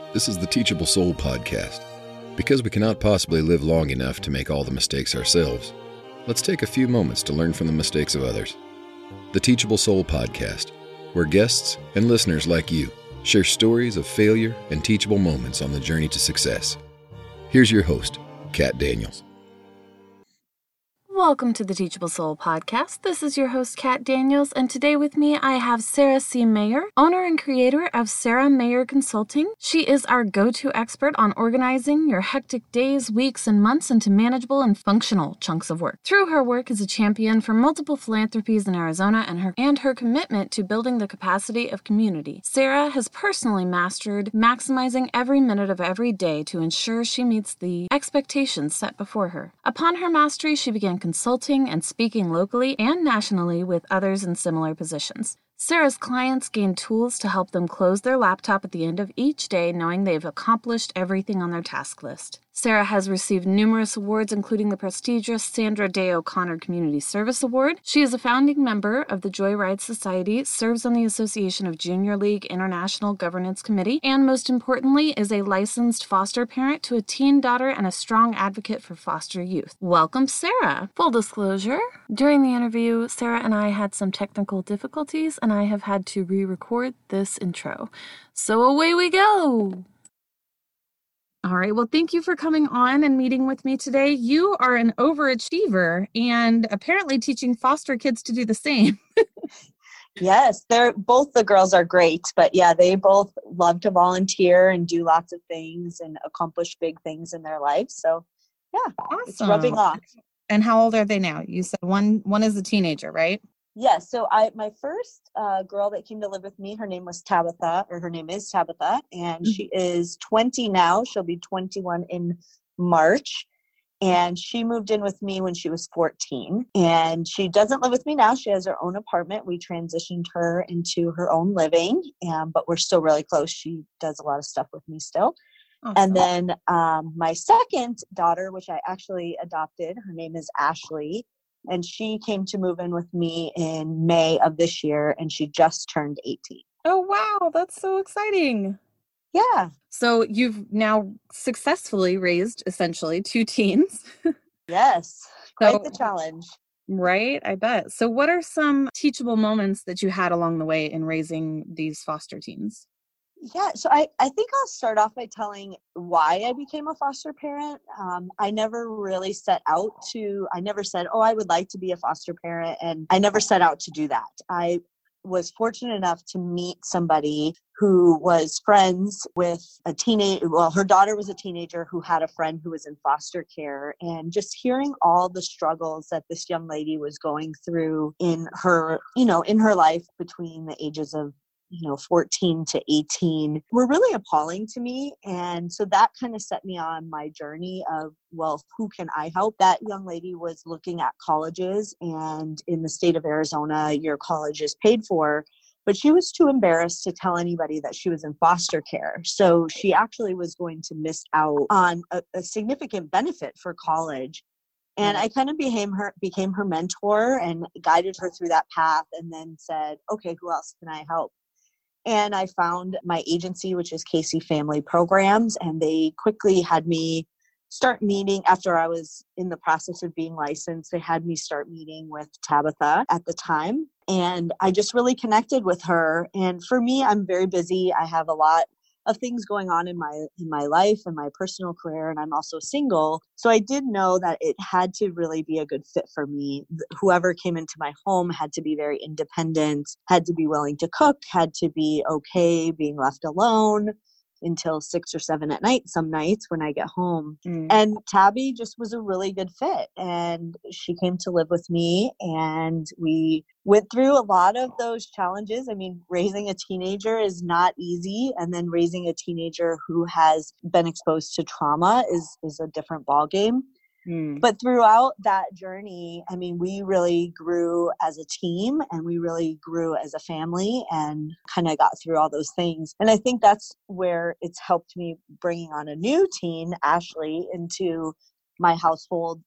This is the Teachable Soul podcast. Because we cannot possibly live long enough to make all the mistakes ourselves, let's take a few moments to learn from the mistakes of others. The Teachable Soul podcast, where guests and listeners like you share stories of failure and teachable moments on the journey to success. Here's your host, Kat Daniels. Welcome to the Teachable Soul podcast. This is your host, Kat Daniels, and today with me I have Sarah C. Mayer, owner and creator of Sarah Mayer Consulting. She is our go-to expert on organizing your hectic days, weeks, and months into manageable and functional chunks of work. Through her work as a champion for multiple philanthropies in Arizona and her commitment to building the capacity of community, Sarah has personally mastered maximizing every minute of every day to ensure she meets the expectations set before her. Upon her mastery, she began consulting and speaking locally and nationally with others in similar positions. Sarah's clients gain tools to help them close their laptop at the end of each day knowing they've accomplished everything on their task list. Sarah has received numerous awards, including the prestigious Sandra Day O'Connor Community Service Award. She is a founding member of the Joyride Society, serves on the Association of Junior League International Governance Committee, and most importantly, is a licensed foster parent to a teen daughter and a strong advocate for foster youth. Welcome, Sarah. Full disclosure, during the interview, Sarah and I had some technical difficulties, and I have had to re-record this intro. So away we go. All right. Well, thank you for coming on and meeting with me today. You are an overachiever and apparently teaching foster kids to do the same. Yes, both the girls are great, but yeah, they both love to volunteer and do lots of things and accomplish big things in their life. So yeah, Awesome. It's rubbing off. And how old are they now? You said one is a teenager, right? Yes. So my first girl that came to live with me, her name is Tabitha, and she is 20 now. She'll be 21 in March. And she moved in with me when she was 14. And she doesn't live with me now. She has her own apartment. We transitioned her into her own living, but we're still really close. She does a lot of stuff with me still. Awesome. And then my second daughter, which I actually adopted, her name is Ashley. And she came to move in with me in May of this year, and she just turned 18. Oh, wow. That's so exciting. Yeah. So you've now successfully raised essentially two teens. Yes. Quite the challenge. Right. I bet. So what are some teachable moments that you had along the way in raising these foster teens? Yeah, so I think I'll start off by telling why I became a foster parent. I never really I never said, oh, I would like to be a foster parent. And I never set out to do that. I was fortunate enough to meet somebody who was friends with her daughter was a teenager who had a friend who was in foster care, and just hearing all the struggles that this young lady was going through in her life between the ages of 14 to 18 were really appalling to me. And so that kind of set me on my journey of, well, who can I help? That young lady was looking at colleges, and in the state of Arizona, your college is paid for, but she was too embarrassed to tell anybody that she was in foster care. So she actually was going to miss out on a significant benefit for college. And I kind of became her mentor and guided her through that path, and then said, okay, who else can I help? And I found my agency, which is Casey Family Programs, and they quickly had me start meeting after I was in the process of being licensed. They had me start meeting with Tabitha at the time, and I just really connected with her. And for me, I'm very busy. I have a lot of things going on in my life and my personal career, and I'm also single. So I did know that it had to really be a good fit for me. Whoever came into my home had to be very independent, had to be willing to cook, had to be okay being left alone until 6 or 7 at night some nights when I get home. And Tabby just was a really good fit, and she came to live with me, and we went through a lot of those challenges. I mean, raising a teenager is not easy, and then raising a teenager who has been exposed to trauma is a different ballgame. But throughout that journey, I mean, we really grew as a team, and we really grew as a family, and kind of got through all those things. And I think that's where it's helped me bringing on a new teen, Ashley, into my household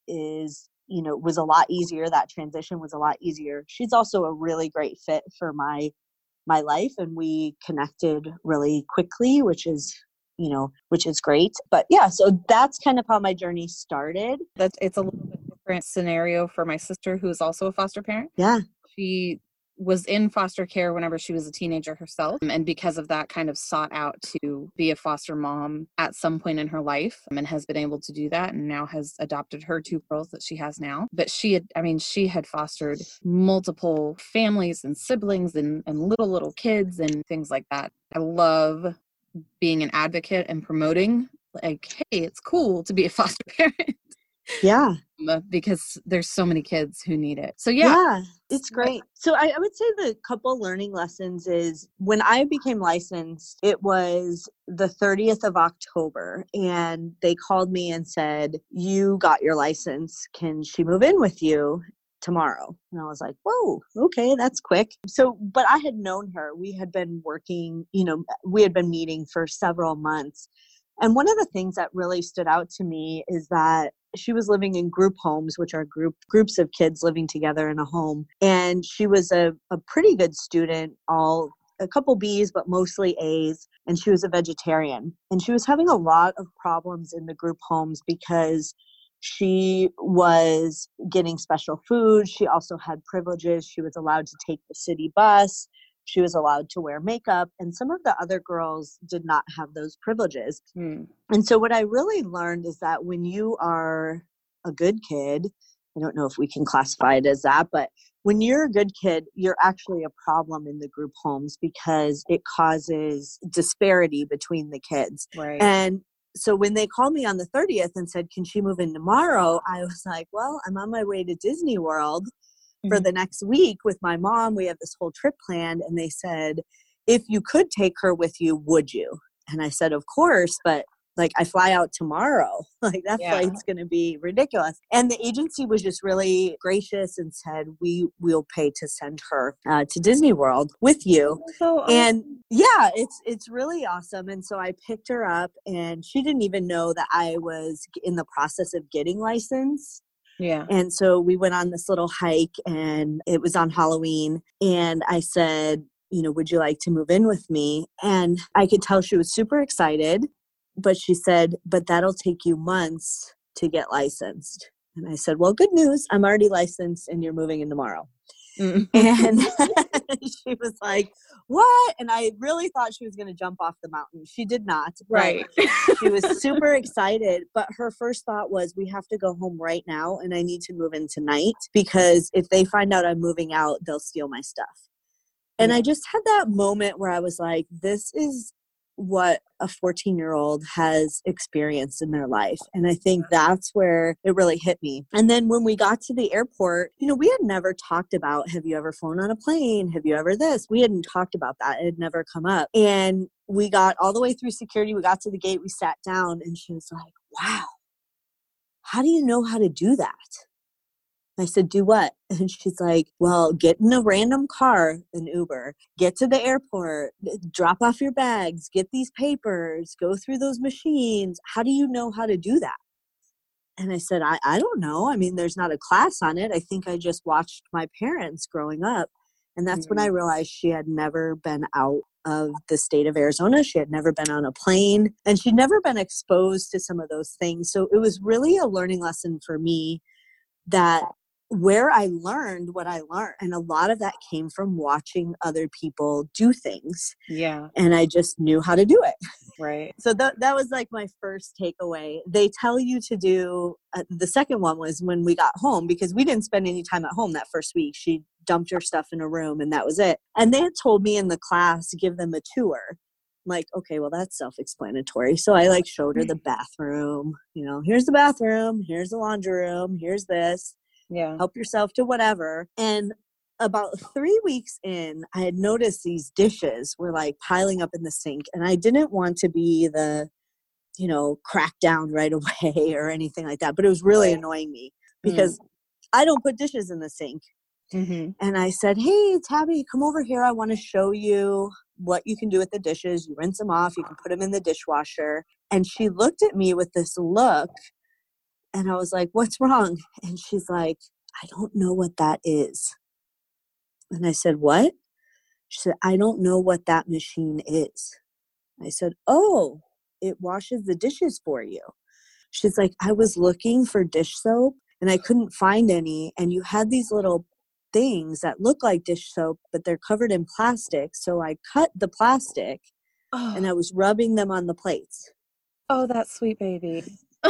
was a lot easier. That transition was a lot easier. She's also a really great fit for my life, and we connected really quickly, which is which is great. But yeah, so that's kind of how my journey started. It's a little bit different scenario for my sister, who is also a foster parent. Yeah. She was in foster care whenever she was a teenager herself, and because of that kind of sought out to be a foster mom at some point in her life, and has been able to do that, and now has adopted her 2 girls that she has now. But she had fostered multiple families and siblings and little kids and things like that. I love being an advocate and promoting, like, hey, it's cool to be a foster parent. Yeah. Because there's so many kids who need it. So yeah, it's great. So I would say the couple learning lessons is when I became licensed, it was the 30th of October, and they called me and said, you got your license. Can she move in with you tomorrow? And I was like, whoa, okay, that's quick. So, but I had known her. We had been working, we had been meeting for several months. And one of the things that really stood out to me is that she was living in group homes, which are groups of kids living together in a home. And she was a pretty good student, a couple B's, but mostly A's. And she was a vegetarian. And she was having a lot of problems in the group homes because she was getting special food. She also had privileges. She was allowed to take the city bus. She was allowed to wear makeup, and some of the other girls did not have those privileges. And so what I really learned is that when you are a good kid, I don't know if we can classify it as that, but when you're a good kid, you're actually a problem in the group homes because it causes disparity between the kids. Right. And so when they called me on the 30th and said, can she move in tomorrow? I was like, well, I'm on my way to Disney World for the next week with my mom. We have this whole trip planned. And they said, if you could take her with you, would you? And I said, of course, but like I fly out tomorrow. Like that flight's going to be ridiculous. And the agency was just really gracious and said, we'll pay to send her to Disney World with you. So awesome. And yeah, it's really awesome. And so I picked her up, and she didn't even know that I was in the process of getting licensed. Yeah. And so we went on this little hike, and it was on Halloween. And I said, would you like to move in with me? And I could tell she was super excited, but she said, but that'll take you months to get licensed. And I said, well, good news. I'm already licensed and you're moving in tomorrow. And she was like, what? And I really thought she was going to jump off the mountain. She did not. Right. She was super excited. But her first thought was, we have to go home right now, and I need to move in tonight, because if they find out I'm moving out, they'll steal my stuff. And I just had that moment where I was like, this is what a 14-year-old has experienced in their life. And I think that's where it really hit me. And then when we got to the airport, we had never talked about, have you ever flown on a plane? Have you ever this? We hadn't talked about that. It had never come up. And we got all the way through security. We got to the gate. We sat down, and she was like, wow, how do you know how to do that? I said, do what? And she's like, well, get in a random car, an Uber, get to the airport, drop off your bags, get these papers, go through those machines. How do you know how to do that? And I said, I don't know. I mean, there's not a class on it. I think I just watched my parents growing up. And that's when I realized she had never been out of the state of Arizona. She had never been on a plane, and she'd never been exposed to some of those things. So it was really a learning lesson for me, that where I learned what I learned. And a lot of that came from watching other people do things. Yeah. And I just knew how to do it. Right. So that was like my first takeaway. They tell you to do, the second one was when we got home, because we didn't spend any time at home that first week. She dumped her stuff in a room, and that was it. And they had told me in the class to give them a tour. I'm like, okay, well, that's self-explanatory. So I showed her the bathroom, here's the bathroom, here's the laundry room, here's this. Yeah. Help yourself to whatever. And about 3 weeks in, I had noticed these dishes were piling up in the sink. And I didn't want to be the, crack down right away or anything like that. But it was really annoying me because I don't put dishes in the sink. Mm-hmm. And I said, hey, Tabby, come over here. I want to show you what you can do with the dishes. You rinse them off. You can put them in the dishwasher. And she looked at me with this look. And I was like, what's wrong? And she's like, I don't know what that is. And I said, what? She said, I don't know what that machine is. I said, oh, it washes the dishes for you. She's like, I was looking for dish soap and I couldn't find any. And you had these little things that look like dish soap, but they're covered in plastic. So I cut the plastic and I was rubbing them on the plates. Oh, that sweet baby.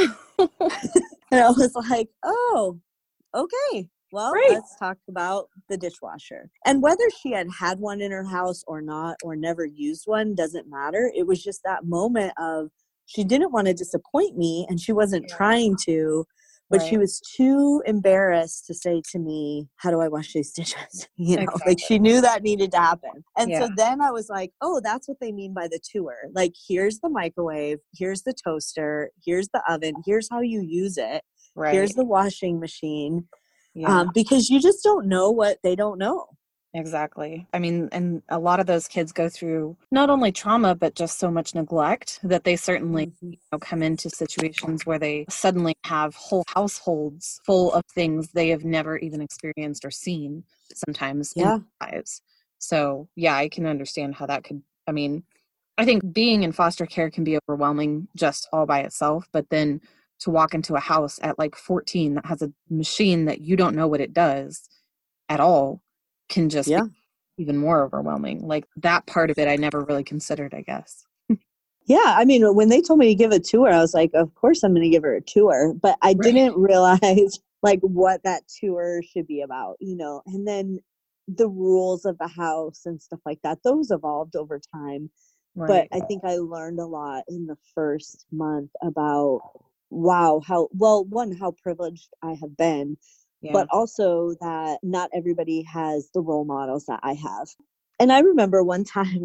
And I was like, oh, okay. Well, Right. let's talk about the dishwasher. And whether she had one in her house or not, or never used one, doesn't matter. It was just that moment of she didn't want to disappoint me and she wasn't trying to, but she was too embarrassed to say to me, how do I wash these dishes? You know, like she knew that needed to happen. And so then I was like, oh, that's what they mean by the tour. Like, here's the microwave, here's the toaster, here's the oven, here's how you use it. Here's the washing machine. Because you just don't know what they don't know. Exactly. I mean, and a lot of those kids go through not only trauma, but just so much neglect that they certainly come into situations where they suddenly have whole households full of things they have never even experienced or seen sometimes in their lives. So, yeah, I can understand how that could, I mean, I think being in foster care can be overwhelming just all by itself, but then to walk into a house at like 14 that has a machine that you don't know what it does at all can just be even more overwhelming. Like that part of it, I never really considered, I guess. Yeah. I mean, when they told me to give a tour, I was like, of course I'm going to give her a tour, but I didn't realize like what that tour should be about, you know, and then the rules of the house and stuff like that, those evolved over time. But I think I learned a lot in the first month about, wow, how privileged I have been, but also that not everybody has the role models that I have. And I remember one time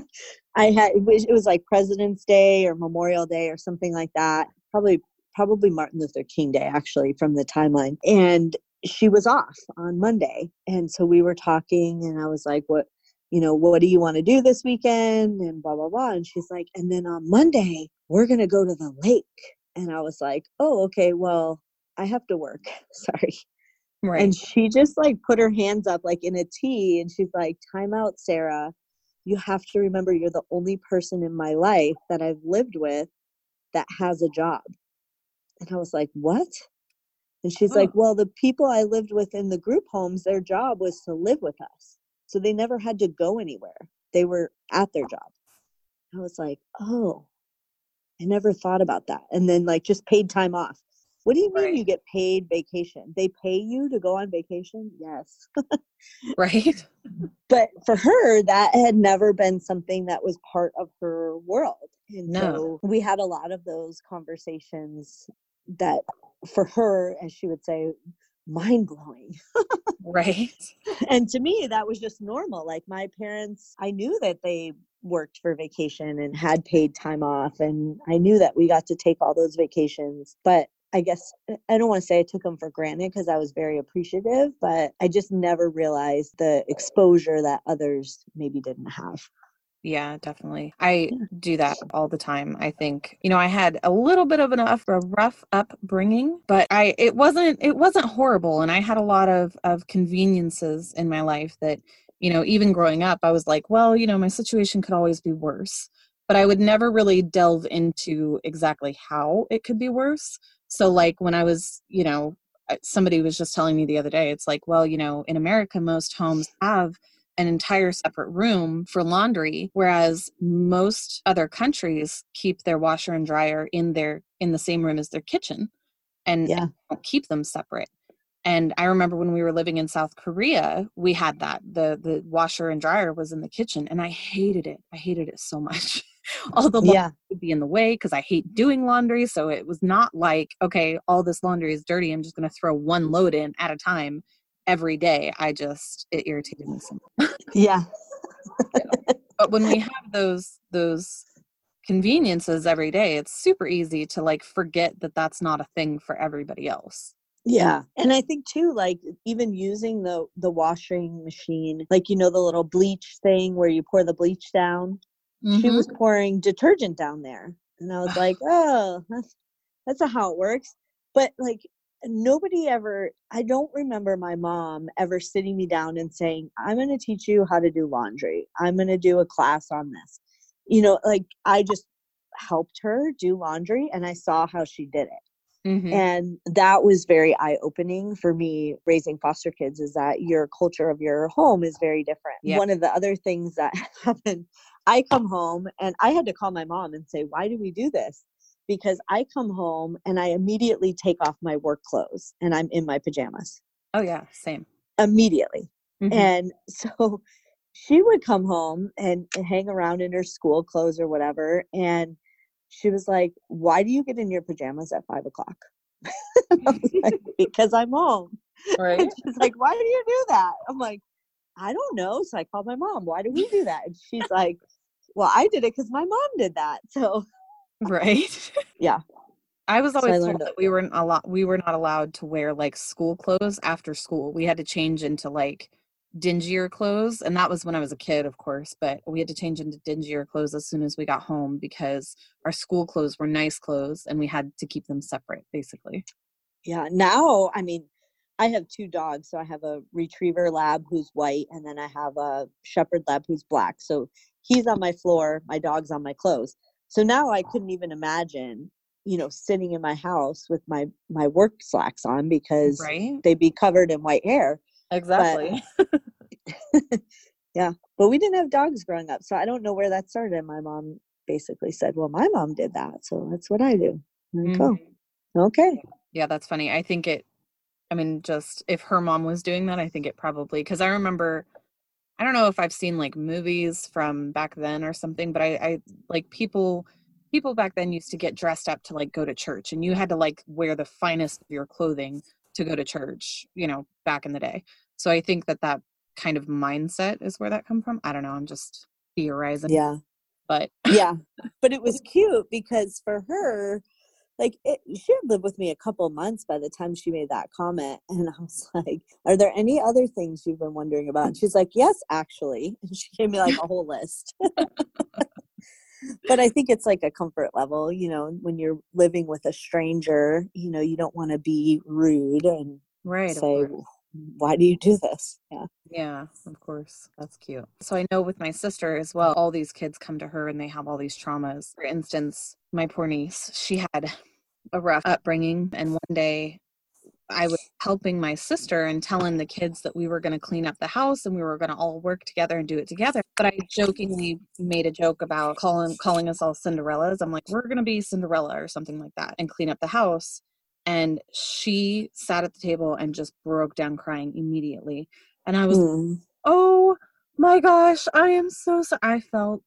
it was like President's Day or Memorial Day or something like that. Probably Martin Luther King Day, actually, from the timeline. And she was off on Monday. And so we were talking and I was like, what do you want to do this weekend? And blah, blah, blah. And she's like, and then on Monday, we're going to go to the lake. And I was like, oh, okay, well, I have to work. Sorry. And she just like put her hands up like in a T and she's like, time out, Sarah. You have to remember you're the only person in my life that I've lived with that has a job. And I was like, what? And she's like, well, the people I lived with in the group homes, their job was to live with us. So they never had to go anywhere. They were at their job. I was like, oh, I never thought about that. And then like just paid time off. What do you mean you get paid vacation? They pay you to go on vacation? Yes. Right. But for her, that had never been something that was part of her world. And so we had a lot of those conversations that for her, as she would say, mind-blowing. Right. And to me, that was just normal. Like my parents, I knew that they worked for vacation and had paid time off. And I knew that we got to take all those vacations. But I guess I don't want to say I took them for granted because I was very appreciative, but I just never realized the exposure that others maybe didn't have. Yeah, definitely. I do that all the time. I think, I had a little bit of a rough upbringing, but it wasn't horrible. And I had a lot of conveniences in my life that, even growing up, I was like, well, my situation could always be worse, but I would never really delve into exactly how it could be worse. So like when I was, somebody was just telling me the other day, it's like, well, in America, most homes have an entire separate room for laundry, whereas most other countries keep their washer and dryer in the same room as their kitchen and don't keep them separate. And I remember when we were living in South Korea, we had that. The washer and dryer was in the kitchen and I hated it. I hated it so much. All the laundry would be in the way because I hate doing laundry. So it was not like, okay, all this laundry is dirty. I'm just going to throw one load in at a time every day. It irritated me so much. Yeah. But when we have those conveniences every day, it's super easy to like forget that that's not a thing for everybody else. Yeah. And I think too, like even using the washing machine, like, the little bleach thing where you pour the bleach down, she was pouring detergent down there. And I was like, oh, that's how it works. But like I don't remember my mom ever sitting me down and saying, I'm going to teach you how to do laundry. I'm going to do a class on this. Like I just helped her do laundry and I saw how she did it. Mm-hmm. And that was very eye-opening for me raising foster kids, is that your culture of your home is very different. Yeah. One of the other things that happened, I come home and I had to call my mom and say, why do we do this? Because I come home and I immediately take off my work clothes and I'm in my pajamas. Oh yeah, same. Immediately. Mm-hmm. And so she would come home and hang around in her school clothes or whatever. And she was like, why do you get in your pajamas at 5 o'clock? I was like, because I'm home. Right. And she's like, why do you do that? I'm like, I don't know. So I called my mom. Why do we do that? And she's like, well, I did it because my mom did that. So right. yeah. I was always I told learned that we were not allowed to wear like school clothes after school. We had to change into like dingier clothes, and that was when I was a kid, of course, but we had to change into dingier clothes as soon as we got home because our school clothes were nice clothes and we had to keep them separate, basically. Yeah. Now, I mean, I have 2 dogs. So I have a retriever lab who's white, and then I have a shepherd lab who's black. So he's on my floor, my dog's on my clothes. So now I couldn't even imagine, sitting in my house with my work slacks on, because Right. they'd be covered in white hair. Exactly. Yeah. But we didn't have dogs growing up. So I don't know where that started. My mom basically said, well, my mom did that, so that's what I do. I'm like, oh, okay. Yeah, that's funny. Just if her mom was doing that, I think it probably, because I remember, I don't know if I've seen like movies from back then or something, but I like people back then used to get dressed up to like go to church, and you had to like wear the finest of your clothing to go to church, back in the day. So I think that kind of mindset is where that come from. I don't know. I'm just theorizing. Yeah. But yeah. But it was cute because for her, she had lived with me a couple of months by the time she made that comment. And I was like, are there any other things you've been wondering about? And she's like, yes, actually. And she gave me like a whole list. But I think it's like a comfort level, when you're living with a stranger, you don't want to be rude and say, why do you do this? Yeah. Yeah, of course. That's cute. So I know with my sister as well, all these kids come to her and they have all these traumas. For instance, my poor niece, she had a rough upbringing, and one day I was helping my sister and telling the kids that we were going to clean up the house and we were going to all work together and do it together. But I jokingly made a joke about calling us all Cinderellas. I'm like, we're going to be Cinderella or something like that and clean up the house. And she sat at the table and just broke down crying immediately. And I was, oh my gosh, I am so sorry.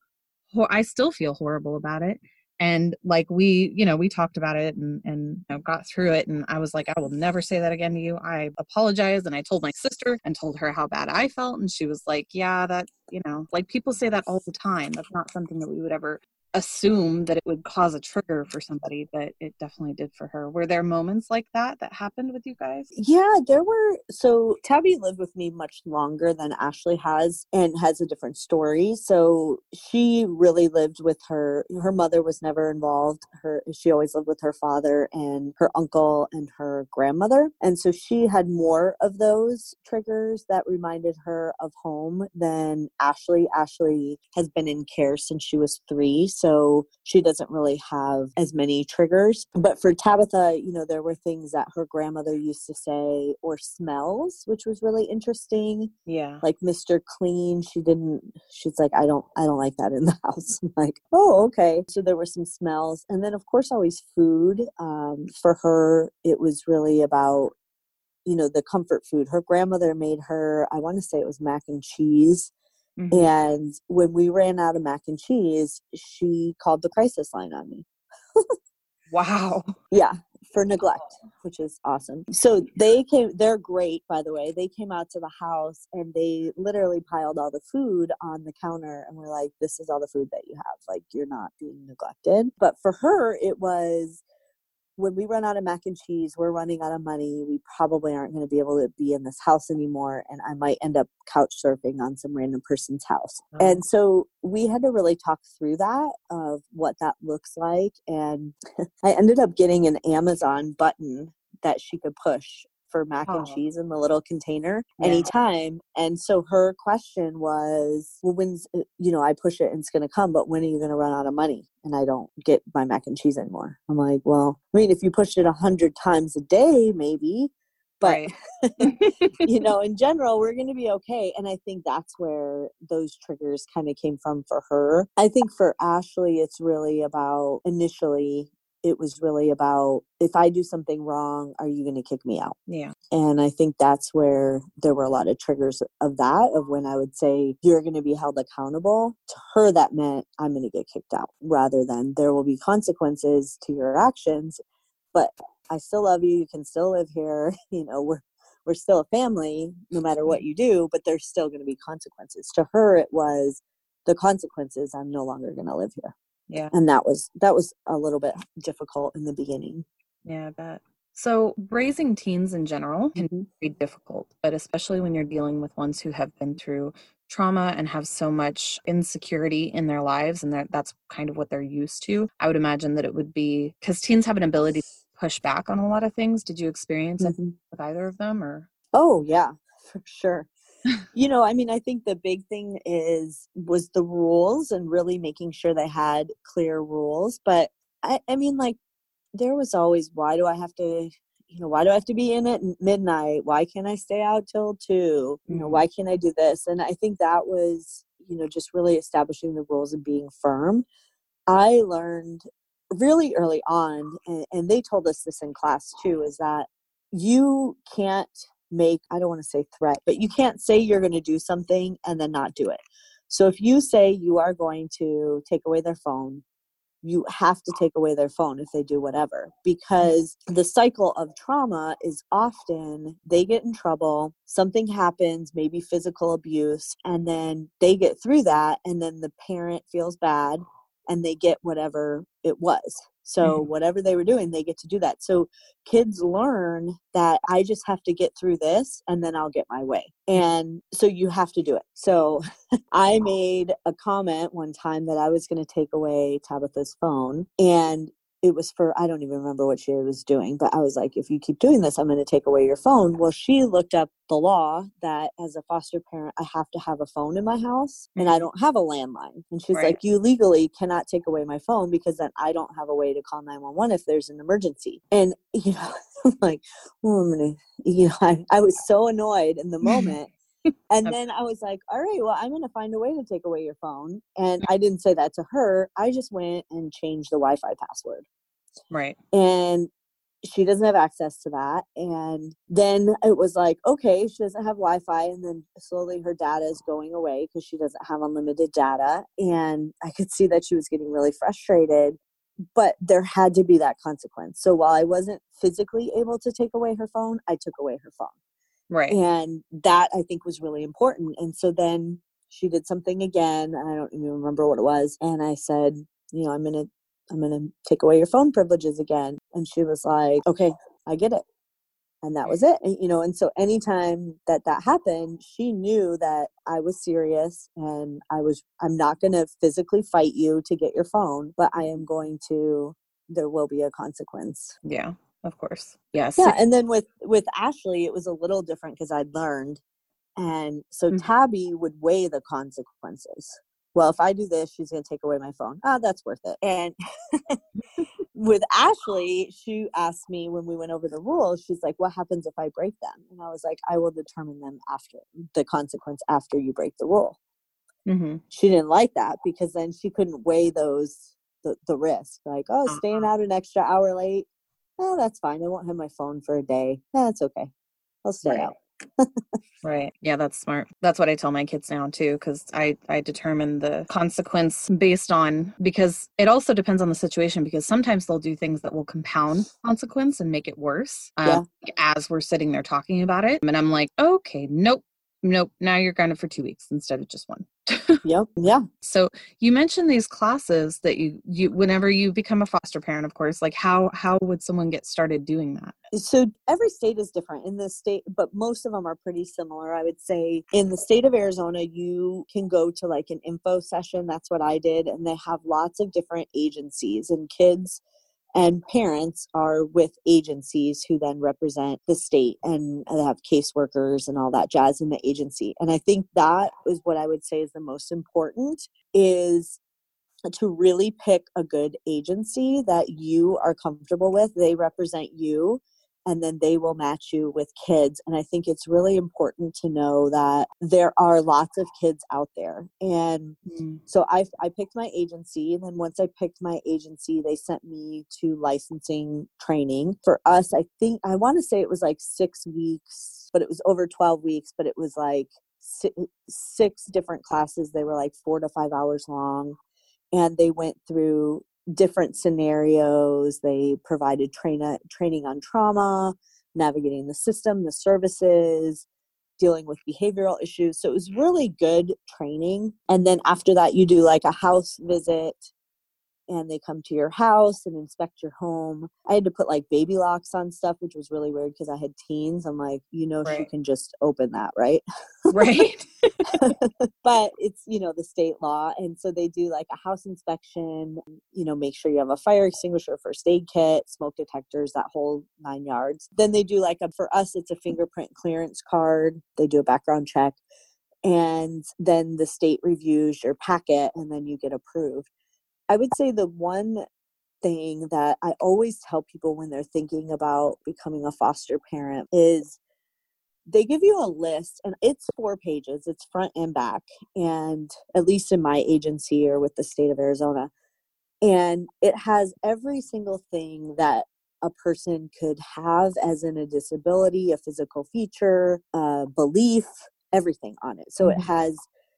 I still feel horrible about it. And like we talked about it and got through it. And I was like, I will never say that again to you. I apologize. And I told my sister and told her how bad I felt. And she was like, yeah, that, like people say that all the time. That's not something that we would ever assume that it would cause a trigger for somebody, but it definitely did for her. Were there moments like that happened with you guys? Yeah, there were. So Tabby lived with me much longer than Ashley has, and has a different story. So she really lived with her mother was never involved. She always lived with her father and her uncle and her grandmother. And so she had more of those triggers that reminded her of home than Ashley. Ashley has been in care since she was 3. So she doesn't really have as many triggers. But for Tabitha, there were things that her grandmother used to say, or smells, which was really interesting. Yeah. Like Mr. Clean, she's like, I don't like that in the house. I'm like, oh, okay. So there were some smells. And then of course, always food. For her, it was really about, the comfort food. Her grandmother made her, I want to say it was mac and cheese. Mm-hmm. And when we ran out of mac and cheese, she called the crisis line on me. Wow. Yeah, for neglect, which is awesome. So they're great, by the way. They came out to the house and they literally piled all the food on the counter and were like, this is all the food that you have. Like, you're not being neglected. But for her, it was, when we run out of mac and cheese, we're running out of money. We probably aren't going to be able to be in this house anymore. And I might end up couch surfing on some random person's house. Oh. And so we had to really talk through that, of what that looks like. And I ended up getting an Amazon button that she could push for mac and Oh. cheese in the little container Yeah. anytime. And so her question was, well, when's, I push it and it's going to come, but when are you going to run out of money and I don't get my mac and cheese anymore? I'm like, well, I mean, if you pushed it 100 times a day, maybe, but Right. in general, we're going to be okay. And I think that's where those triggers kind of came from for her. I think for Ashley, it was really about, if I do something wrong, are you going to kick me out? Yeah. And I think that's where there were a lot of triggers of that, of when I would say, you're going to be held accountable. To her, that meant I'm going to get kicked out, rather than there will be consequences to your actions, but I still love you. You can still live here. We're still a family no matter what you do, but there's still going to be consequences. To her, it was the consequences. I'm no longer going to live here. Yeah. And that was a little bit difficult in the beginning. Yeah, I bet. So raising teens in general can be difficult, but especially when you're dealing with ones who have been through trauma and have so much insecurity in their lives, and that's kind of what they're used to. I would imagine that it would be, because teens have an ability to push back on a lot of things. Did you experience it with either of them, or? Oh yeah, for sure. I think the big thing was the rules, and really making sure they had clear rules. But I mean, like, there was always, why do I have to be in at midnight? Why can't I stay out till 2? Why can't I do this? And I think that was, just really establishing the rules and being firm. I learned really early on, and they told us this in class too, is that you can't make, I don't want to say threat, but you can't say you're going to do something and then not do it. So if you say you are going to take away their phone, you have to take away their phone if they do whatever, because the cycle of trauma is often they get in trouble, something happens, maybe physical abuse, and then they get through that, and then the parent feels bad and they get whatever it was. So whatever they were doing, they get to do that. So kids learn that I just have to get through this and then I'll get my way. And so you have to do it. So I made a comment one time that I was going to take away Tabitha's phone, and it was for, I don't even remember what she was doing, but I was like, if you keep doing this, I'm going to take away your phone. Well, she looked up the law that as a foster parent, I have to have a phone in my house, and I don't have a landline. And she's like, you legally cannot take away my phone, because then I don't have a way to call 911 if there's an emergency. And, I'm like, well, I'm going to, I was so annoyed in the moment. And then I was like, all right, well, I'm going to find a way to take away your phone. And I didn't say that to her. I just went and changed the Wi-Fi password. Right. And she doesn't have access to that. And then it was like, okay, she doesn't have Wi-Fi. And then slowly her data is going away because she doesn't have unlimited data. And I could see that she was getting really frustrated. But there had to be that consequence. So while I wasn't physically able to take away her phone, I took away her phone. Right. And that, I think, was really important. And so then she did something again. I don't even remember what it was. And I said, I'm going to take away your phone privileges again. And she was like, okay, I get it. And that was it. And, and so anytime that happened, she knew that I was serious, and I'm not going to physically fight you to get your phone, but there will be a consequence. Yeah. Of course. Yes. Yeah. And then with Ashley, it was a little different because I'd learned. And so Tabby would weigh the consequences. Well, if I do this, she's going to take away my phone. That's worth it. And with Ashley, she asked me when we went over the rules, she's like, what happens if I break them? And I was like, I will determine them after the consequence, after you break the rule. She didn't like that, because then she couldn't weigh the risk. Like, staying out an extra hour late. Oh, that's fine. I won't have my phone for a day. That's okay. I'll stay out. Right. Yeah, that's smart. That's what I tell my kids now too, because I determine the consequence because it also depends on the situation, because sometimes they'll do things that will compound consequence and make it worse as we're sitting there talking about it. And I'm like, okay, nope. Now you're grounded for 2 weeks instead of just 1. Yep. Yeah. So you mentioned these classes that you whenever you become a foster parent, of course, like how would someone get started doing that? So every state is different in this state, but most of them are pretty similar. I would say in the state of Arizona, you can go to like an info session. That's what I did. And they have lots of different agencies, and kids And parents are with agencies who then represent the state, and they have caseworkers and all that jazz in the agency. And I think that is what I would say is the most important, is to really pick a good agency that you are comfortable with. They represent you, and then they will match you with kids. And I think it's really important to know that there are lots of kids out there. And so I picked my agency. And then once I picked my agency, they sent me to licensing training. For us, I think, I want to say it was like 6 weeks, but it was over 12 weeks, but it was like six different classes. They were like 4 to 5 hours long. And they went through different scenarios. They provided training on trauma, navigating the system, the services, dealing with behavioral issues. So it was really good training. And then after that, you do like a house visit, and they come to your house and inspect your home. I had to put like baby locks on stuff, which was really weird because I had teens. I'm like, she can just open that, right? Right. But it's, the state law. And so they do like a house inspection, make sure you have a fire extinguisher, first aid kit, smoke detectors, that whole 9 yards. Then they do for us, it's a fingerprint clearance card. They do a background check. And then the state reviews your packet, and then you get approved. I would say the one thing that I always tell people when they're thinking about becoming a foster parent is they give you a list, and it's 4 pages. It's front and back, and at least in my agency or with the state of Arizona. And it has every single thing that a person could have as in a disability, a physical feature, a belief, everything on it. So it has,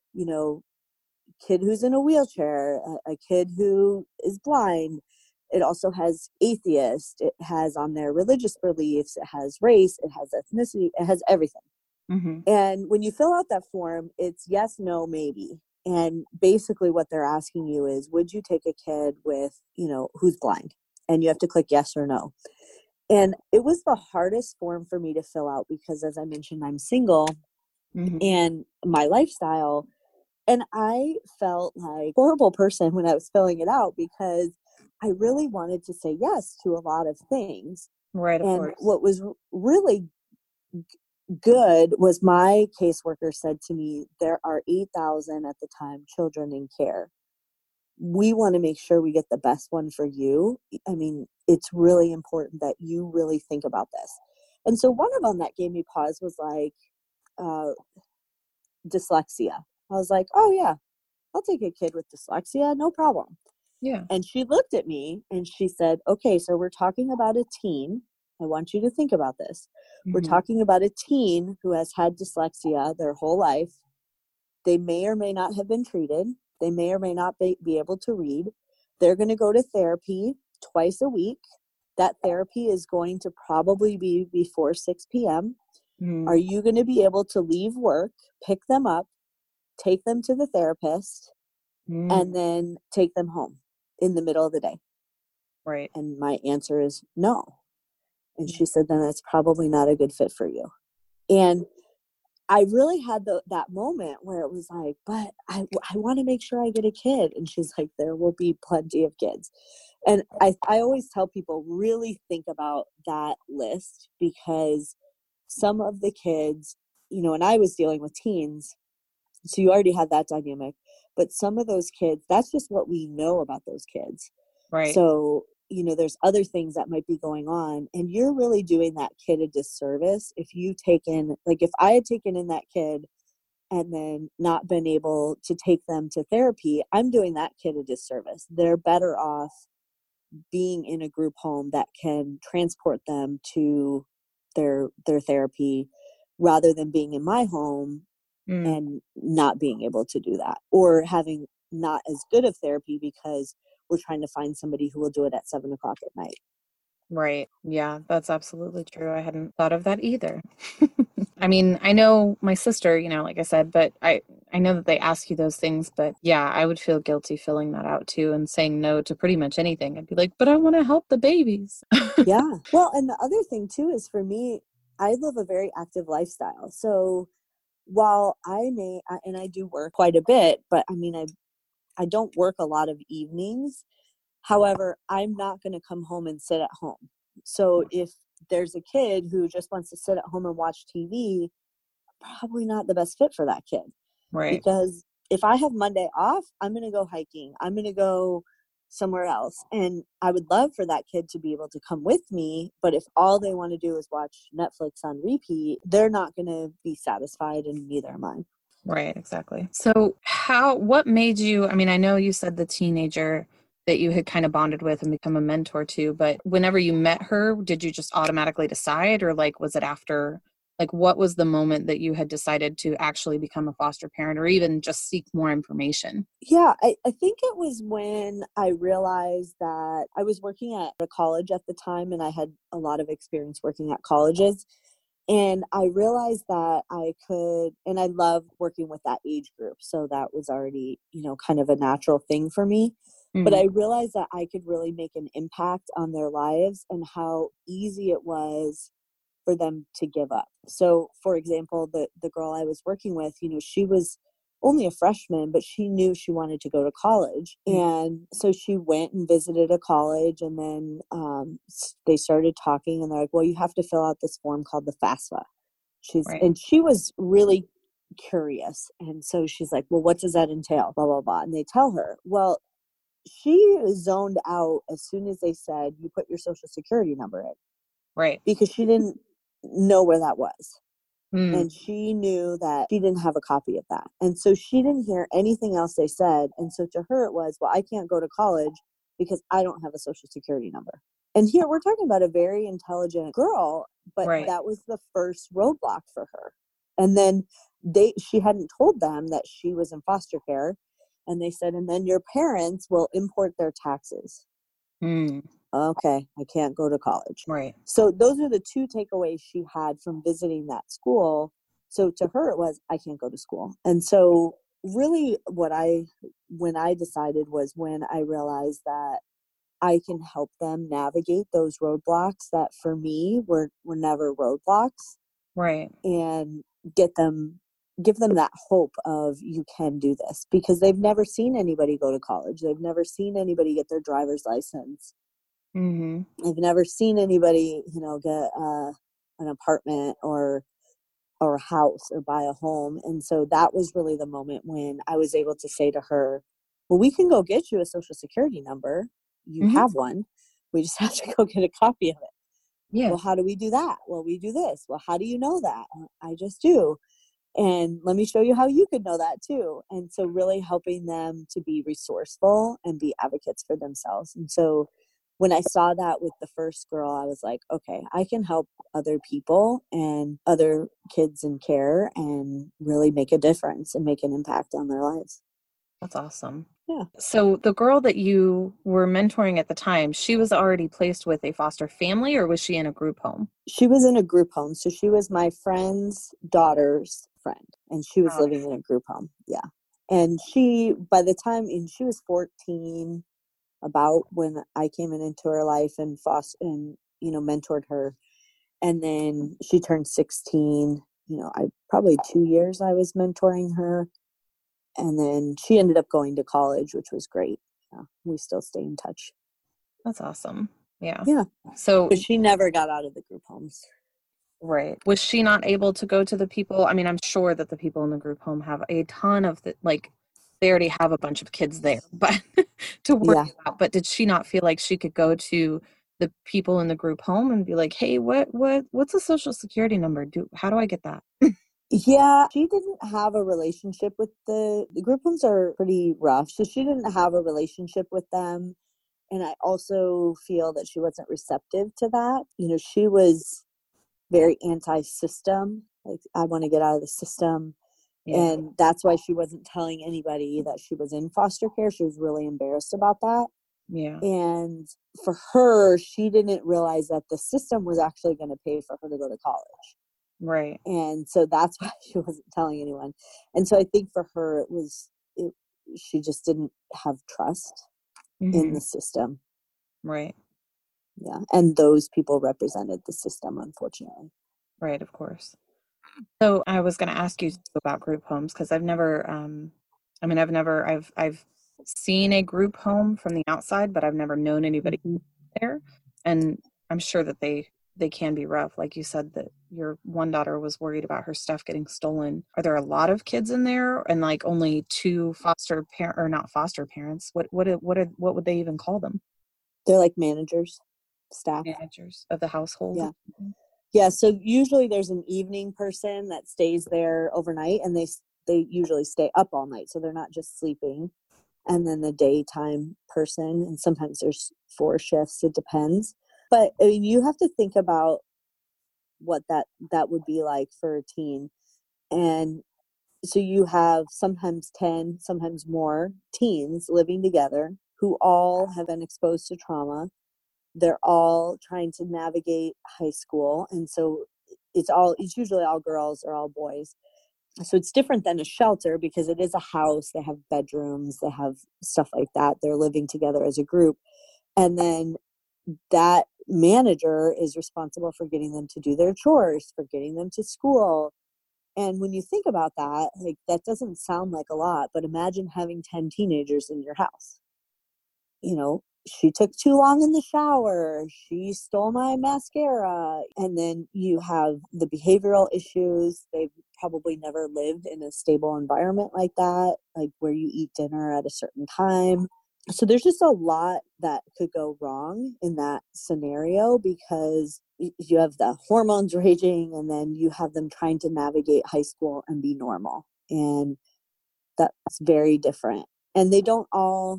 kid who's in a wheelchair, a kid who is blind. It also has atheist. It has on there religious beliefs. It has race. It has ethnicity. It has everything. And when you fill out that form, it's yes, no, maybe. And basically what they're asking you is, would you take a kid with, who's blind? And you have to click yes or no. And it was the hardest form for me to fill out because, as I mentioned, I'm single and my lifestyle. And I felt like a horrible person when I was filling it out because I really wanted to say yes to a lot of things. Right, of and course. What was really good was my caseworker said to me, there are 8,000 at the time children in care. We want to make sure we get the best one for you. I mean, it's really important that you really think about this. And so one of them that gave me pause was like dyslexia. I was like, oh yeah, I'll take a kid with dyslexia, no problem. Yeah. And she looked at me and she said, okay, so we're talking about a teen. I want you to think about this. We're talking about a teen who has had dyslexia their whole life. They may or may not have been treated. They may or may not be able to read. They're going to go to therapy twice a week. That therapy is going to probably be before 6 p.m. Are you going to be able to leave work, pick them up, take them to the therapist, and then take them home in the middle of the day? Right. And my answer is no. And she said, then that's probably not a good fit for you. And I really had that moment where it was like, but I want to make sure I get a kid. And she's like, there will be plenty of kids. And I always tell people, really think about that list, because some of the kids, and I was dealing with teens, so you already had that dynamic. But some of those kids, that's just what we know about those kids. Right. So, there's other things that might be going on, and you're really doing that kid a disservice if if I had taken in that kid and then not been able to take them to therapy, I'm doing that kid a disservice. They're better off being in a group home that can transport them to their therapy rather than being in my home and not being able to do that, or having not as good of therapy because we're trying to find somebody who will do it at 7 o'clock at night. Right. Yeah, that's absolutely true. I hadn't thought of that either. I mean, I know my sister, like I said, but I know that they ask you those things, but yeah, I would feel guilty filling that out too and saying no to pretty much anything. I'd be like, but I want to help the babies. Yeah. Well, and the other thing too is, for me, I live a very active lifestyle. So while and I do work quite a bit, but I mean, I don't work a lot of evenings. However, I'm not going to come home and sit at home. So if there's a kid who just wants to sit at home and watch TV, probably not the best fit for that kid. Right. Because if I have Monday off, I'm going to go hiking. I'm going to go somewhere else. And I would love for that kid to be able to come with me. But if all they want to do is watch Netflix on repeat, they're not going to be satisfied, and neither am I. Right, exactly. So what made you, I mean, I know you said the teenager that you had kind of bonded with and become a mentor to, but whenever you met her, did you just automatically decide, or like, was it after, like, what was the moment that you had decided to actually become a foster parent or even just seek more information? Yeah, I think it was when I realized that I was working at a college at the time, and I had a lot of experience working at colleges. And I realized that I could, and I love working with that age group. So that was already, kind of a natural thing for me. But I realized that I could really make an impact on their lives and how easy it was for them to give up. So, for example, the girl I was working with, she was only a freshman, but she knew she wanted to go to college. And so she went and visited a college, and then they started talking, and they're like, well, you have to fill out this form called the FAFSA. And she was really curious. And so she's like, well, what does that entail? Blah, blah, blah. And they tell her, well, she zoned out as soon as they said, you put your social security number in. Right. Because she didn't know where that was. And she knew that she didn't have a copy of that. And so she didn't hear anything else they said. And so to her it was, well, I can't go to college because I don't have a social security number. And here we're talking about a very intelligent girl, but that was the first roadblock for her. And then she hadn't told them that she was in foster care. And they said, and then your parents will import their taxes. Okay, I can't go to college. Right. So those are the two takeaways she had from visiting that school. So to her it was, I can't go to school. And so really when I decided was when I realized that I can help them navigate those roadblocks that for me were never roadblocks. Right. And give them that hope of, you can do this, because they've never seen anybody go to college. They've never seen anybody get their driver's license. I've never seen anybody, get an apartment or a house or buy a home. And so that was really the moment when I was able to say to her, well, we can go get you a social security number. You have one. We just have to go get a copy of it. Yeah. Well, how do we do that? Well, we do this. Well, how do you know that? I just do. And let me show you how you could know that too. And so really helping them to be resourceful and be advocates for themselves. And so when I saw that with the first girl, I was like, okay, I can help other people and other kids in care and really make a difference and make an impact on their lives. That's awesome. Yeah. So the girl that you were mentoring at the time, she was already placed with a foster family, or was she in a group home? She was in a group home. So she was my friend's daughter's friend, and she was living in a group home. Yeah. And by the time she was 14, about when I came into her life and mentored her. And then she turned 16, I probably 2 years I was mentoring her. And then she ended up going to college, which was great. Yeah, we still stay in touch. That's awesome. Yeah. Yeah. So but she never got out of the group homes. Right. Was she not able to go to the people? I mean, I'm sure that the people in the group home have a ton of they already have a bunch of kids there, but to worry about. But did she not feel like she could go to the people in the group home and be like, "Hey, what's a social security number? How do I get that?" Yeah, she didn't have a relationship with the group homes are pretty rough. So she didn't have a relationship with them. And I also feel that she wasn't receptive to that. She was very anti-system. Like, I want to get out of the system. Yeah. And that's why she wasn't telling anybody that she was in foster care. She was really embarrassed about that. Yeah. And for her, she didn't realize that the system was actually going to pay for her to go to college. Right. And so that's why she wasn't telling anyone. And so I think for her, she just didn't have trust in the system. Right. Yeah. And those people represented the system, unfortunately. Right, of course. So I was going to ask you about group homes, because I've never, I've seen a group home from the outside, but I've never known anybody there. And I'm sure that they can be rough. Like you said, that your one daughter was worried about her stuff getting stolen. Are there a lot of kids in there, and like only two foster parent, or not foster parents? What would they even call them? They're like managers, staff. Managers of the household. Yeah. Yeah. So usually there's an evening person that stays there overnight, and they usually stay up all night. So they're not just sleeping. And then the daytime person, and sometimes there's 4 shifts. It depends. But I mean, you have to think about what that would be like for a teen. And so you have sometimes 10, sometimes more teens living together who all have been exposed to trauma. They're all trying to navigate high school. And so it's usually all girls or all boys. So it's different than a shelter because it is a house. They have bedrooms, they have stuff like that. They're living together as a group. And then that manager is responsible for getting them to do their chores, for getting them to school. And when you think about that, like, that doesn't sound like a lot, but imagine having 10 teenagers in your house. You know, she took too long in the shower, she stole my mascara. And then you have the behavioral issues. They've probably never lived in a stable environment like that, like where you eat dinner at a certain time. So there's just a lot that could go wrong in that scenario because you have the hormones raging, and then you have them trying to navigate high school and be normal. And that's very different. And they don't all,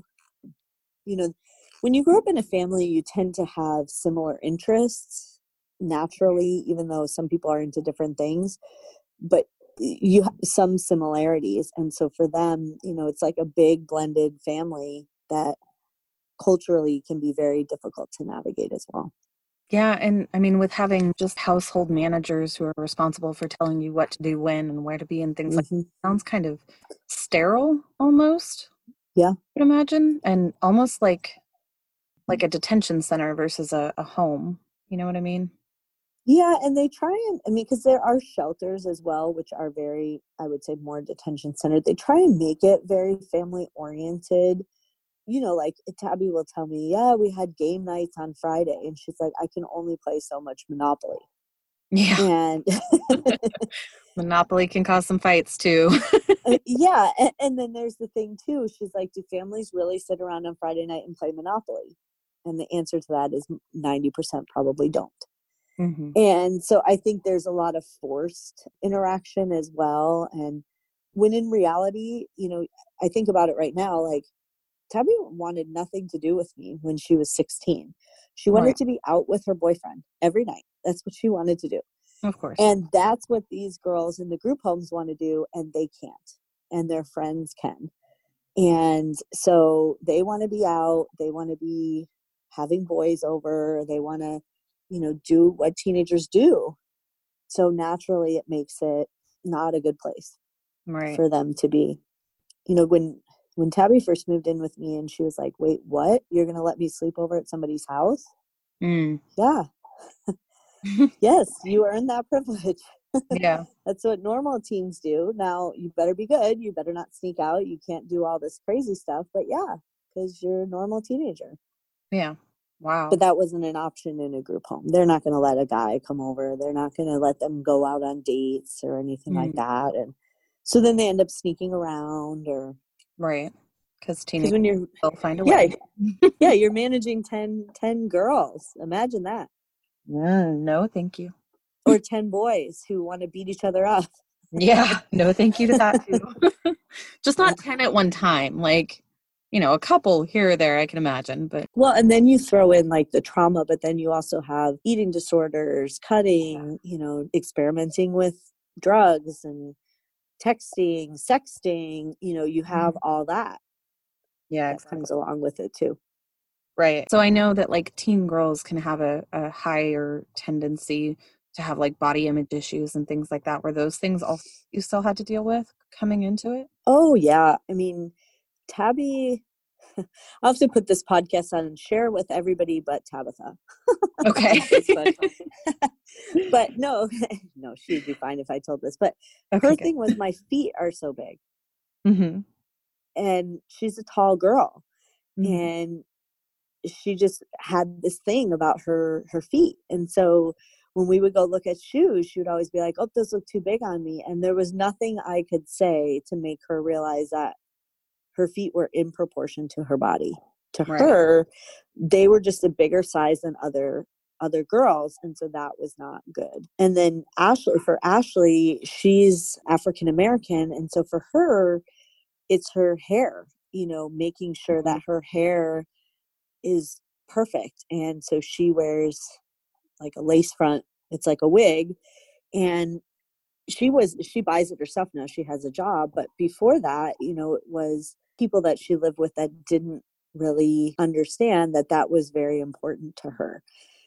when you grow up in a family, you tend to have similar interests naturally, even though some people are into different things, but you have some similarities. And so for them, it's like a big blended family that culturally can be very difficult to navigate as well. Yeah. And I mean, with having just household managers who are responsible for telling you what to do when and where to be and things like that, sounds kind of sterile almost. Yeah. I would imagine. And almost like a detention center versus a home. You know what I mean? Yeah. And they try because there are shelters as well, which are very, I would say, more detention centered. They try and make it very family oriented. Like Tabby will tell me, yeah, we had game nights on Friday. And she's like, I can only play so much Monopoly. Yeah. And Monopoly can cause some fights too. Yeah. And then there's the thing too. She's like, do families really sit around on Friday night and play Monopoly? And the answer to that is 90% probably don't. Mm-hmm. And so I think there's a lot of forced interaction as well. And when in reality, I think about it right now, like, Tabby wanted nothing to do with me when she was 16. She wanted to be out with her boyfriend every night. That's what she wanted to do. Of course. And that's what these girls in the group homes want to do, and they can't. And their friends can. And so they want to be out. They want to be having boys over. They want to, do what teenagers do. So naturally, it makes it not a good place for them to be. When Tabby first moved in with me and she was like, wait, what? You're going to let me sleep over at somebody's house? Mm. Yeah. Yes, you earned that privilege. Yeah. That's what normal teens do. Now, you better be good. You better not sneak out. You can't do all this crazy stuff. But yeah, because you're a normal teenager. Yeah. Wow. But that wasn't an option in a group home. They're not going to let a guy come over. They're not going to let them go out on dates or anything like that. And so then they end up sneaking around or... Right. Because when they'll find a way. Yeah, you're managing 10 girls. Imagine that. No, thank you. Or 10 boys who want to beat each other up. Yeah, no, thank you to that too. Just not 10 at one time. Like, a couple here or there, I can imagine. But well, and then you throw in like the trauma, but then you also have eating disorders, cutting, experimenting with drugs and texting, sexting, you have all that. Yeah, that comes along with it too. Right. So I know that like teen girls can have a higher tendency to have like body image issues and things like that. Were those things also you still had to deal with coming into it? Oh yeah. I mean, Tabby, I'll have to put this podcast on and share with everybody but Tabitha. Okay. But no, she'd be fine if I told this. But her thing was my feet are so big. Mm-hmm. and she's a tall girl. Mhm. And she just had this thing about her feet. And so when we would go look at shoes, she would always be like, oh, those look too big on me. And there was nothing I could say to make her realize that her feet were in proportion to her body. To Right. her, they were just a bigger size than other girls, and so that was not good. And then Ashley, she's African American, and so for her, it's her hair, making sure that her hair is perfect. And so she wears like a lace front, it's like a wig, and she buys it herself now. She has a job, but before that, it was people that she lived with that didn't really understand that was very important to her.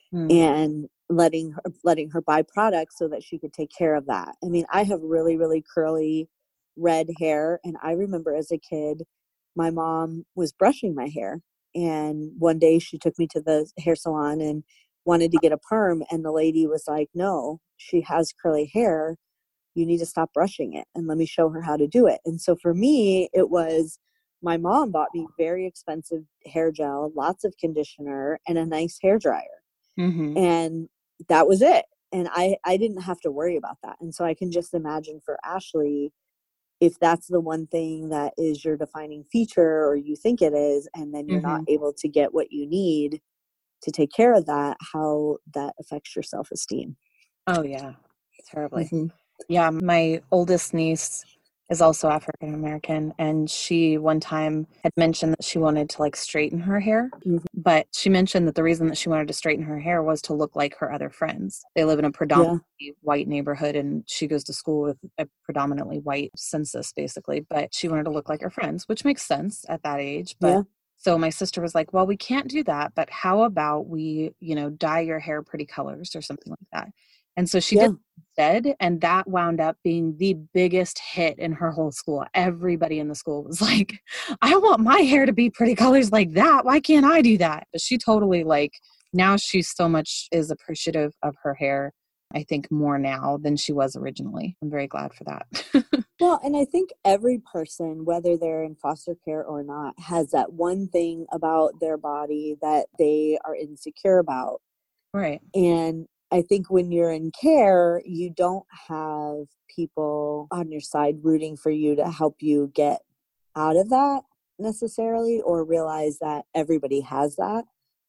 And letting her buy products so that she could take care of that. I mean, I have really, really curly red hair, and I remember as a kid, my mom was brushing my hair, and one day she took me to the hair salon and wanted to get a perm, and the lady was like, no, she has curly hair, you need to stop brushing it, and let me show her how to do it. And so for me, it was, my mom bought me very expensive hair gel, lots of conditioner, and a nice hair dryer. Mm-hmm. And that was it. And I didn't have to worry about that. And so I can just imagine for Ashley, if that's the one thing that is your defining feature, or you think it is, and then you're not able to get what you need to take care of that, how that affects your self-esteem. Oh, yeah. Terribly. Yeah. My oldest niece is also African American, and she one time had mentioned that she wanted to like straighten her hair, but she mentioned that the reason that she wanted to straighten her hair was to look like her other friends. They live in a predominantly white neighborhood, and she goes to school with a predominantly white census, basically, but she wanted to look like her friends, which makes sense at that age. But so my sister was like, well, we can't do that, but how about we, dye your hair pretty colors or something like that. And so she did instead, and that wound up being the biggest hit in her whole school. Everybody in the school was like, I want my hair to be pretty colors like that. Why can't I do that? But she totally now she so much is appreciative of her hair, I think, more now than she was originally. I'm very glad for that. Well, and I think every person, whether they're in foster care or not, has that one thing about their body that they are insecure about. Right. And I think when you're in care, you don't have people on your side rooting for you to help you get out of that necessarily, or realize that everybody has that.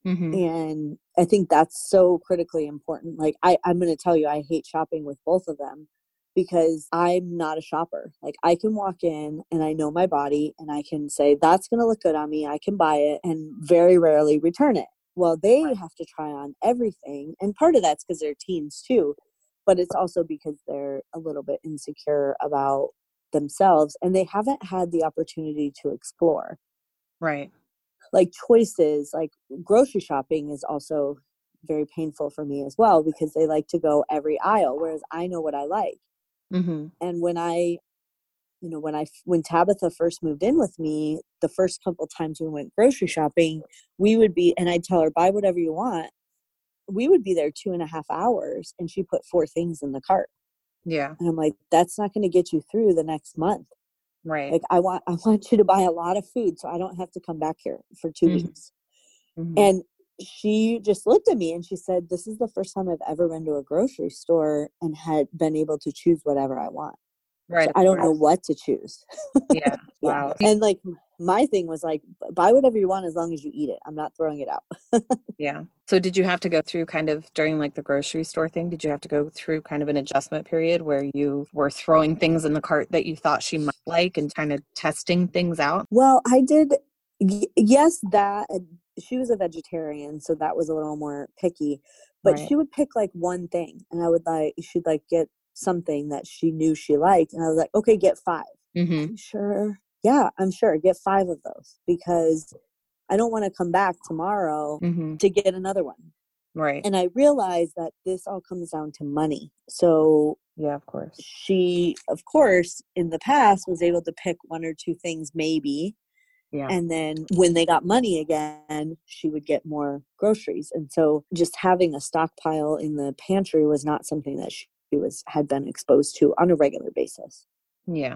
And I think that's so critically important. Like, I'm going to tell you, I hate shopping with both of them because I'm not a shopper. Like, I can walk in and I know my body and I can say, that's going to look good on me. I can buy it and very rarely return it. Well, they have to try on everything. And part of that's because they're teens too, but it's also because they're a little bit insecure about themselves and they haven't had the opportunity to explore. Right. Like choices, like grocery shopping is also very painful for me as well, because they like to go every aisle, whereas I know what I like. And when Tabitha first moved in with me, the first couple times we went grocery shopping, and I'd tell her, buy whatever you want. We would be there 2.5 hours and she put 4 things in the cart. Yeah. And I'm like, that's not going to get you through the next month. Right. Like, I want you to buy a lot of food so I don't have to come back here for 2 weeks. And she just looked at me and she said, this is the first time I've ever been to a grocery store and had been able to choose whatever I want. Right. So I don't know what to choose. Yeah. Wow. And like, my thing was like, buy whatever you want as long as you eat it. I'm not throwing it out. Yeah. So did you have to go through kind of during like the grocery store thing? Did you have to go through kind of an adjustment period where you were throwing things in the cart that you thought she might like and kind of testing things out? Well, I did. Yes, that she was a vegetarian, so that was a little more picky, but she would pick like one thing and she'd like get something that she knew she liked. And I was like, okay, get 5. I'm sure. Yeah, I'm sure. Get 5 of those because I don't want to come back tomorrow to get another one. Right. And I realized that this all comes down to money. So yeah, of course. She, of course, in the past was able to pick 1 or 2 things maybe. Yeah. And then when they got money again, she would get more groceries. And so just having a stockpile in the pantry was not something that she had been exposed to on a regular basis. Yeah.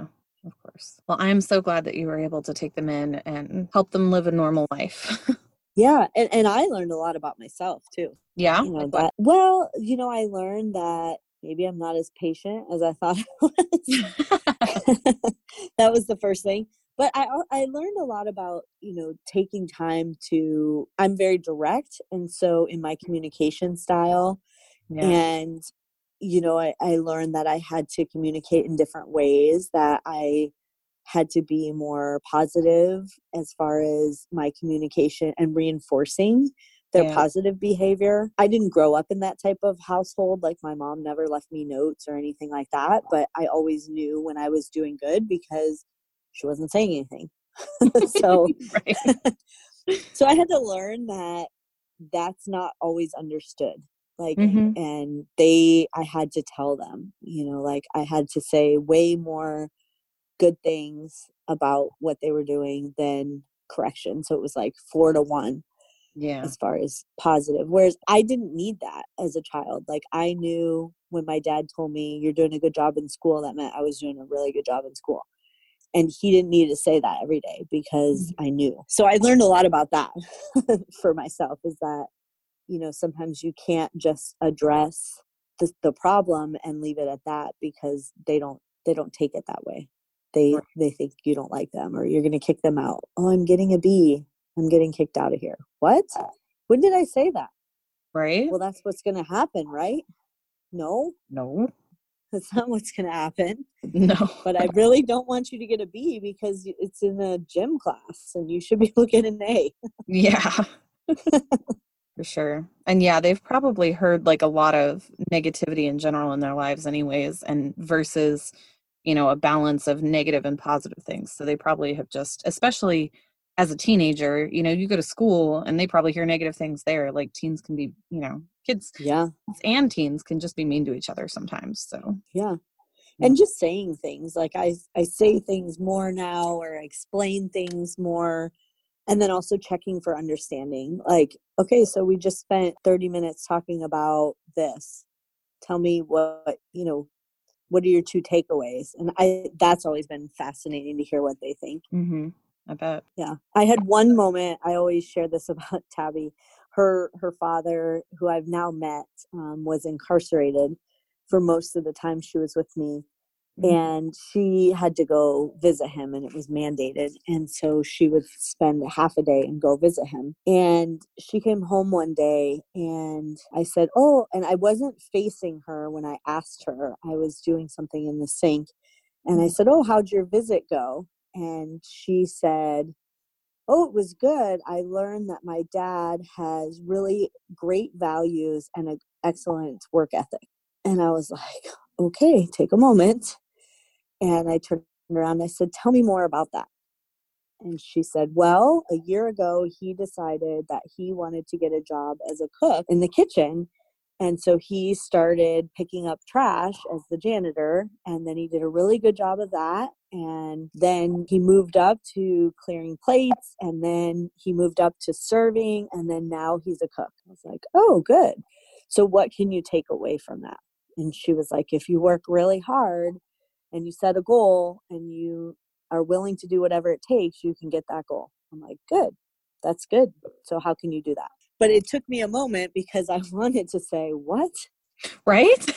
Of course. Well, I'm so glad that you were able to take them in and help them live a normal life. Yeah. And I learned a lot about myself too. Yeah. You know, that, well, you know, I learned that maybe I'm not as patient as I thought I was. That was the first thing. But I learned a lot about, you know, taking time to, I'm very direct. And so in my communication style, Yeah. and, you know, I learned that I had to communicate in different ways, that I had to be more positive as far as my communication and reinforcing their positive behavior. I didn't grow up in that type of household. Like my mom never left me notes or anything like that, but I always knew when I was doing good because she wasn't saying anything. So, so I had to learn that that's not always understood. Like, and I had to tell them, you know, like I had to say way more good things about what they were doing than correction. So it was like 4-1 as far as positive. Whereas I didn't need that as a child. Like I knew when my dad told me you're doing a good job in school, that meant I was doing a really good job in school. And he didn't need to say that every day because I knew. So I learned a lot about that for myself, is that, you know, sometimes you can't just address the problem and leave it at that, because they don't take it that way. They think you don't like them, or you're going to kick them out. Oh, I'm getting a B. I'm getting kicked out of here. What? When did I say that? Right. Well, that's what's going to happen, right? No. That's not what's going to happen. No. But I really don't want you to get a B because it's in a gym class and you should be able to get an A. Yeah. For sure. And yeah, they've probably heard like a lot of negativity in general in their lives anyways, and versus, you know, a balance of negative and positive things. So they probably have just, especially as a teenager, you know, you go to school and they probably hear negative things there. Like teens can be, you know, kids and teens can just be mean to each other sometimes. So yeah. And just saying things like I say things more now, or explain things more. And then also checking for understanding. Like, okay, so we just spent 30 minutes talking about this. Tell me what, you know, what are your 2 takeaways? And that's always been fascinating to hear what they think. I bet. Yeah. I had one moment, I always share this about Tabby. Her father, who I've now met, was incarcerated for most of the time she was with me. And she had to go visit him, and it was mandated. And so she would spend half a day and go visit him. And she came home one day and I said, oh, and I wasn't facing her when I asked her. I was doing something in the sink. And I said, oh, how'd your visit go? And she said, oh, it was good. I learned that my dad has really great values and an excellent work ethic. And I was like, okay, take a moment. And I turned around and I said, tell me more about that. And she said, well, a year ago, he decided that he wanted to get a job as a cook in the kitchen. And so he started picking up trash as the janitor. And then he did a really good job of that. And then he moved up to clearing plates. And then he moved up to serving. And then now he's a cook. I was like, oh, good. So what can you take away from that? And she was like, if you work really hard and you set a goal and you are willing to do whatever it takes, you can get that goal. I'm like, good. That's good. So how can you do that? But it took me a moment because I wanted to say, what? Right?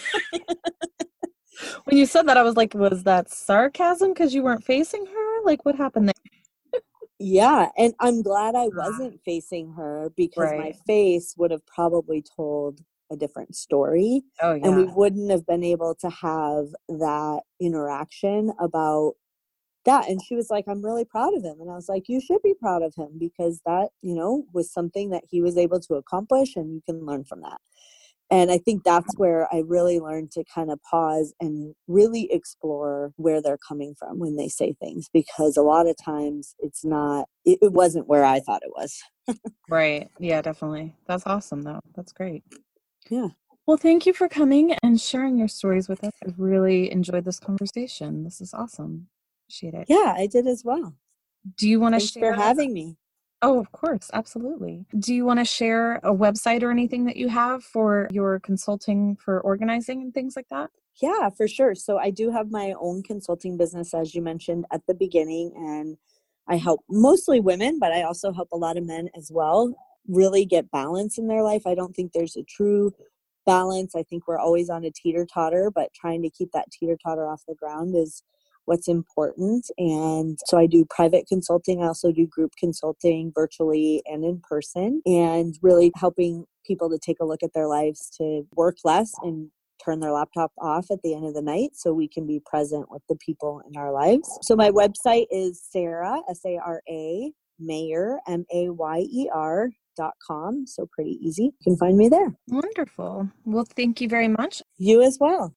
When you said that, I was like, was that sarcasm because you weren't facing her? Like, what happened there? Yeah. And I'm glad I wasn't facing her, because my face would have probably told a different story. Oh, yeah. And we wouldn't have been able to have that interaction about that. And she was like, I'm really proud of him. And I was like, you should be proud of him, because that, you know, was something that he was able to accomplish, and you can learn from that. And I think that's where I really learned to kind of pause and really explore where they're coming from when they say things, because a lot of times it's not, it wasn't where I thought it was. Right. Yeah, definitely. That's awesome though. That's great. Yeah. Well, thank you for coming and sharing your stories with us. I really enjoyed this conversation. This is awesome. Appreciate it. Yeah, I did as well. Do you want to Thanks share? for having me. Oh, of course. Absolutely. Do you want to share a website or anything that you have for your consulting for organizing and things like that? Yeah, for sure. So I do have my own consulting business, as you mentioned at the beginning, and I help mostly women, but I also help a lot of men as well really get balance in their life. I don't think there's a true balance. I think we're always on a teeter-totter, but trying to keep that teeter-totter off the ground is what's important. And so I do private consulting. I also do group consulting virtually and in person, and really helping people to take a look at their lives, to work less and turn their laptop off at the end of the night so we can be present with the people in our lives. So my website is Sarah, Sara, Mayer, Mayer.com. So pretty easy. You can find me there. Wonderful. Well, thank you very much. You as well.